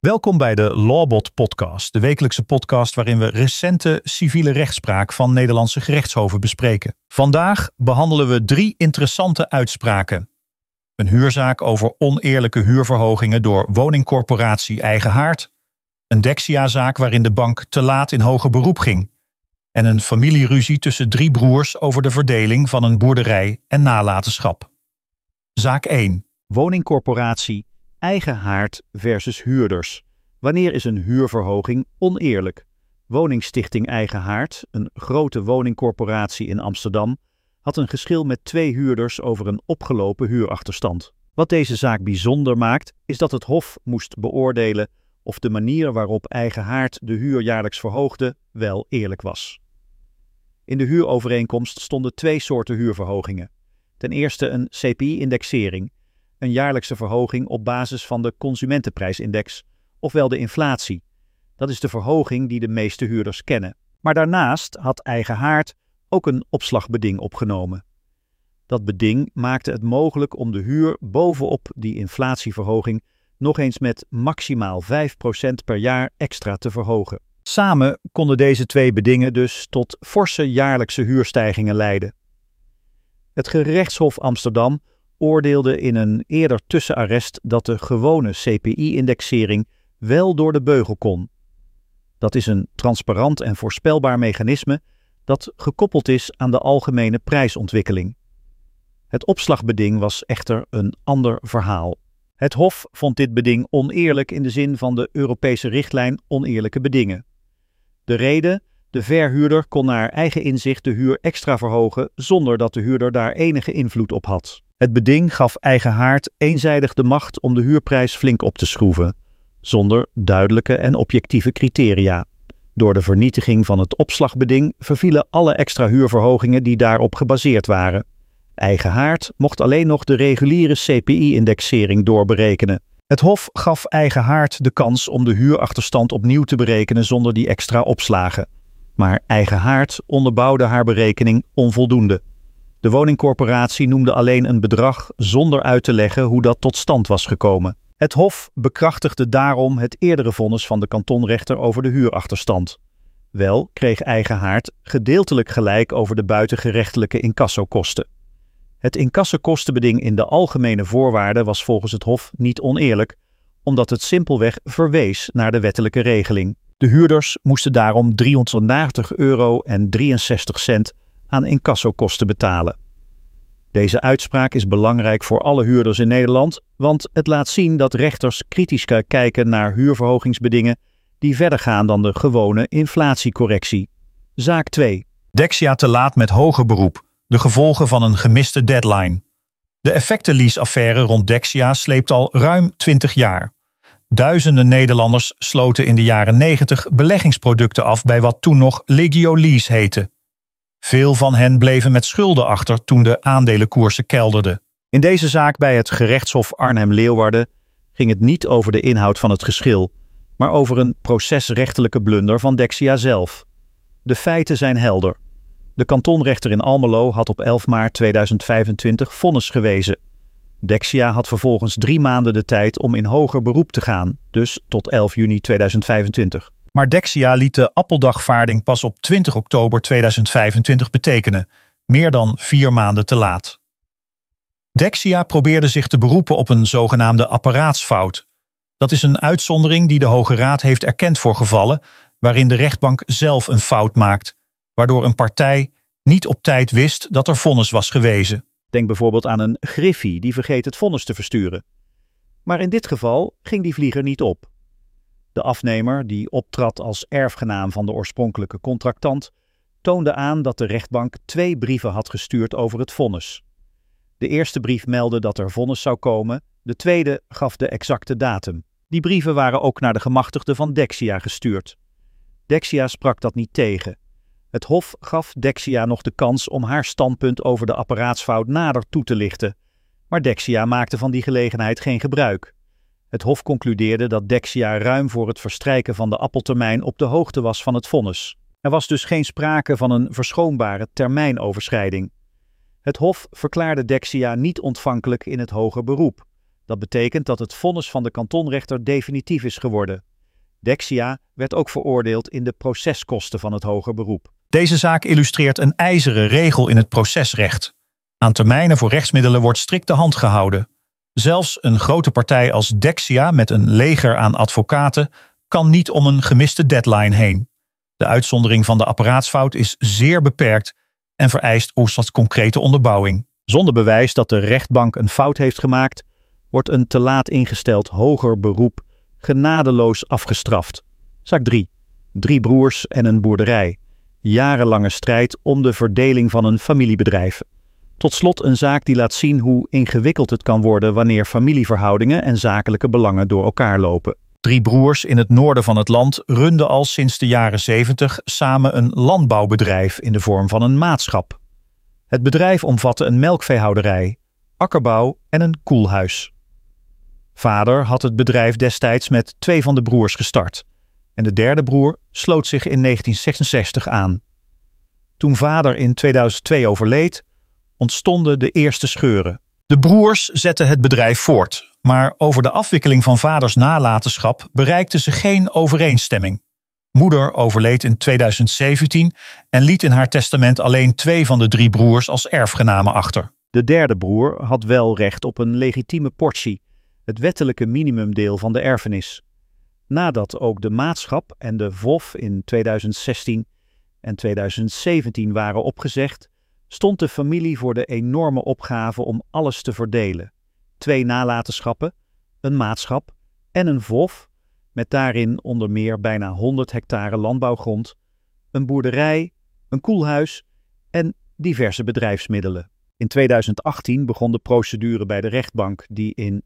Welkom bij de Lawbot podcast, de wekelijkse podcast waarin we recente civiele rechtspraak van Nederlandse gerechtshoven bespreken. Vandaag behandelen we 3 interessante uitspraken. Een huurzaak over oneerlijke huurverhogingen door woningcorporatie Eigen Haard, een Dexia-zaak waarin de bank te laat in hoger beroep ging en een familieruzie tussen 3 broers over de verdeling van een boerderij en nalatenschap. Zaak 1. Woningcorporatie Eigen Haard versus huurders. Wanneer is een huurverhoging oneerlijk? Woningstichting Eigen Haard, een grote woningcorporatie in Amsterdam, had een geschil met 2 huurders over een opgelopen huurachterstand. Wat deze zaak bijzonder maakt, is dat het Hof moest beoordelen of de manier waarop Eigen Haard de huur jaarlijks verhoogde wel eerlijk was. In de huurovereenkomst stonden 2 soorten huurverhogingen. Ten eerste een CPI-indexering, een jaarlijkse verhoging op basis van de consumentenprijsindex, ofwel de inflatie. Dat is de verhoging die de meeste huurders kennen. Maar daarnaast had Eigen Haard ook een opslagbeding opgenomen. Dat beding maakte het mogelijk om de huur bovenop die inflatieverhoging nog eens met maximaal 5% per jaar extra te verhogen. Samen konden deze 2 bedingen dus tot forse jaarlijkse huurstijgingen leiden. Het gerechtshof Amsterdam oordeelde in een eerder tussenarrest dat de gewone CPI-indexering wel door de beugel kon. Dat is een transparant en voorspelbaar mechanisme dat gekoppeld is aan de algemene prijsontwikkeling. Het opslagbeding was echter een ander verhaal. Het Hof vond dit beding oneerlijk in de zin van de Europese richtlijn oneerlijke bedingen. De reden: de verhuurder kon naar eigen inzicht de huur extra verhogen zonder dat de huurder daar enige invloed op had. Het beding gaf Eigen Haard eenzijdig de macht om de huurprijs flink op te schroeven, zonder duidelijke en objectieve criteria. Door de vernietiging van het opslagbeding vervielen alle extra huurverhogingen die daarop gebaseerd waren. Eigen Haard mocht alleen nog de reguliere CPI-indexering doorberekenen. Het Hof gaf Eigen Haard de kans om de huurachterstand opnieuw te berekenen zonder die extra opslagen. Maar Eigen Haard onderbouwde haar berekening onvoldoende. De woningcorporatie noemde alleen een bedrag zonder uit te leggen hoe dat tot stand was gekomen. Het Hof bekrachtigde daarom het eerdere vonnis van de kantonrechter over de huurachterstand. Wel kreeg Eigen Haard gedeeltelijk gelijk over de buitengerechtelijke incassokosten. Het incassokostenbeding in de algemene voorwaarden was volgens het Hof niet oneerlijk, omdat het simpelweg verwees naar de wettelijke regeling. De huurders moesten daarom €380,63 aan incassokosten betalen. Deze uitspraak is belangrijk voor alle huurders in Nederland, want het laat zien dat rechters kritisch kijken naar huurverhogingsbedingen die verder gaan dan de gewone inflatiecorrectie. Zaak 2. Dexia te laat met hoger beroep, de gevolgen van een gemiste deadline. De effectenlease-affaire rond Dexia sleept al ruim 20 jaar. Duizenden Nederlanders sloten in de jaren 90 beleggingsproducten af bij wat toen nog Legio Lease heette. Veel van hen bleven met schulden achter toen de aandelenkoersen kelderden. In deze zaak bij het gerechtshof Arnhem-Leeuwarden ging het niet over de inhoud van het geschil, maar over een procesrechtelijke blunder van Dexia zelf. De feiten zijn helder. De kantonrechter in Almelo had op 11 maart 2025 vonnis gewezen. Dexia had vervolgens 3 maanden de tijd om in hoger beroep te gaan, dus tot 11 juni 2025. Maar Dexia liet de appeldagvaarding pas op 20 oktober 2025 betekenen, meer dan 4 maanden te laat. Dexia probeerde zich te beroepen op een zogenaamde apparaatsfout. Dat is een uitzondering die de Hoge Raad heeft erkend voor gevallen waarin de rechtbank zelf een fout maakt, waardoor een partij niet op tijd wist dat er vonnis was gewezen. Denk bijvoorbeeld aan een griffie die vergeet het vonnis te versturen. Maar in dit geval ging die vlieger niet op. De afnemer, die optrad als erfgenaam van de oorspronkelijke contractant, toonde aan dat de rechtbank 2 brieven had gestuurd over het vonnis. De eerste brief meldde dat er vonnis zou komen, de tweede gaf de exacte datum. Die brieven waren ook naar de gemachtigden van Dexia gestuurd. Dexia sprak dat niet tegen. Het Hof gaf Dexia nog de kans om haar standpunt over de apparaatsfout nader toe te lichten, maar Dexia maakte van die gelegenheid geen gebruik. Het Hof concludeerde dat Dexia ruim voor het verstrijken van de appeltermijn op de hoogte was van het vonnis. Er was dus geen sprake van een verschoonbare termijnoverschrijding. Het Hof verklaarde Dexia niet ontvankelijk in het hoger beroep. Dat betekent dat het vonnis van de kantonrechter definitief is geworden. Dexia werd ook veroordeeld in de proceskosten van het hoger beroep. Deze zaak illustreert een ijzeren regel in het procesrecht. Aan termijnen voor rechtsmiddelen wordt strikt de hand gehouden. Zelfs een grote partij als Dexia met een leger aan advocaten kan niet om een gemiste deadline heen. De uitzondering van de apparaatsfout is zeer beperkt en vereist oorzaak concrete onderbouwing. Zonder bewijs dat de rechtbank een fout heeft gemaakt, wordt een te laat ingesteld hoger beroep genadeloos afgestraft. Zaak 3. 3 broers en een boerderij. Jarenlange strijd om de verdeling van een familiebedrijf. Tot slot een zaak die laat zien hoe ingewikkeld het kan worden wanneer familieverhoudingen en zakelijke belangen door elkaar lopen. 3 broers in het noorden van het land runden al sinds de jaren 70 samen een landbouwbedrijf in de vorm van een maatschap. Het bedrijf omvatte een melkveehouderij, akkerbouw en een koelhuis. Vader had het bedrijf destijds met 2 van de broers gestart en de derde broer sloot zich in 1966 aan. Toen vader in 2002 overleed, ontstonden de eerste scheuren. De broers zetten het bedrijf voort, maar over de afwikkeling van vaders nalatenschap bereikten ze geen overeenstemming. Moeder overleed in 2017 en liet in haar testament alleen 2 van de 3 broers als erfgenamen achter. De derde broer had wel recht op een legitieme portie, het wettelijke minimumdeel van de erfenis. Nadat ook de maatschap en de VOF in 2016 en 2017 waren opgezegd, stond de familie voor de enorme opgave om alles te verdelen. 2 nalatenschappen, een maatschap en een VOF, met daarin onder meer bijna 100 hectare landbouwgrond, een boerderij, een koelhuis en diverse bedrijfsmiddelen. In 2018 begon de procedure bij de rechtbank die in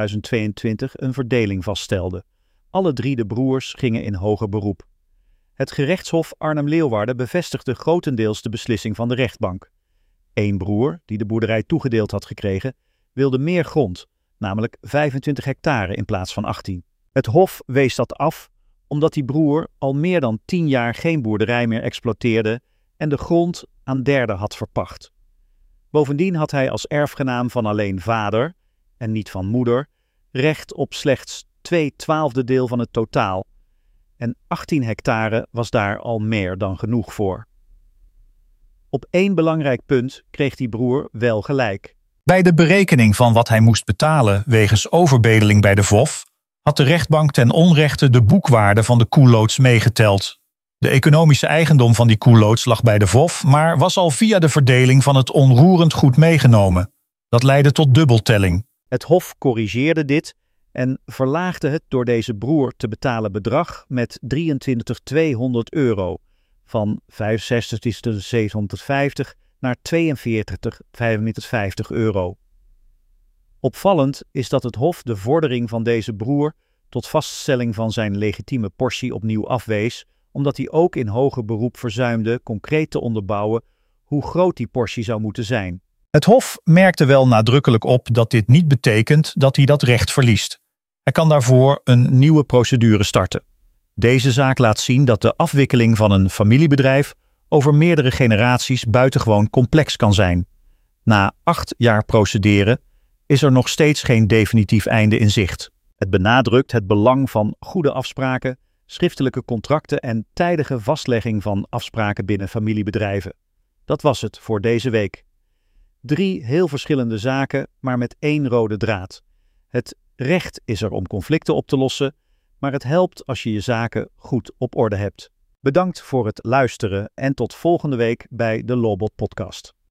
2022 een verdeling vaststelde. Alle 3 de broers gingen in hoger beroep. Het gerechtshof Arnhem-Leeuwarden bevestigde grotendeels de beslissing van de rechtbank. 1 broer, die de boerderij toegedeeld had gekregen, wilde meer grond, namelijk 25 hectare in plaats van 18. Het hof wees dat af omdat die broer al meer dan 10 jaar geen boerderij meer exploiteerde en de grond aan derden had verpacht. Bovendien had hij als erfgenaam van alleen vader, en niet van moeder, recht op slechts 2/12 deel van het totaal. En 18 hectare was daar al meer dan genoeg voor. Op 1 belangrijk punt kreeg die broer wel gelijk. Bij de berekening van wat hij moest betalen wegens overbedeling bij de VOF had de rechtbank ten onrechte de boekwaarde van de koelloods meegeteld. De economische eigendom van die koelloods lag bij de VOF, maar was al via de verdeling van het onroerend goed meegenomen. Dat leidde tot dubbeltelling. Het hof corrigeerde dit en verlaagde het door deze broer te betalen bedrag met 23.200 euro, van 65.750 naar 42.550 euro. Opvallend is dat het hof de vordering van deze broer tot vaststelling van zijn legitieme portie opnieuw afwees, omdat hij ook in hoger beroep verzuimde concreet te onderbouwen hoe groot die portie zou moeten zijn. Het hof merkte wel nadrukkelijk op dat dit niet betekent dat hij dat recht verliest. Hij kan daarvoor een nieuwe procedure starten. Deze zaak laat zien dat de afwikkeling van een familiebedrijf over meerdere generaties buitengewoon complex kan zijn. Na 8 jaar procederen is er nog steeds geen definitief einde in zicht. Het benadrukt het belang van goede afspraken, schriftelijke contracten en tijdige vastlegging van afspraken binnen familiebedrijven. Dat was het voor deze week. 3 heel verschillende zaken, maar met 1 rode draad. Het recht is er om conflicten op te lossen, maar het helpt als je je zaken goed op orde hebt. Bedankt voor het luisteren en tot volgende week bij de Lawbot Podcast.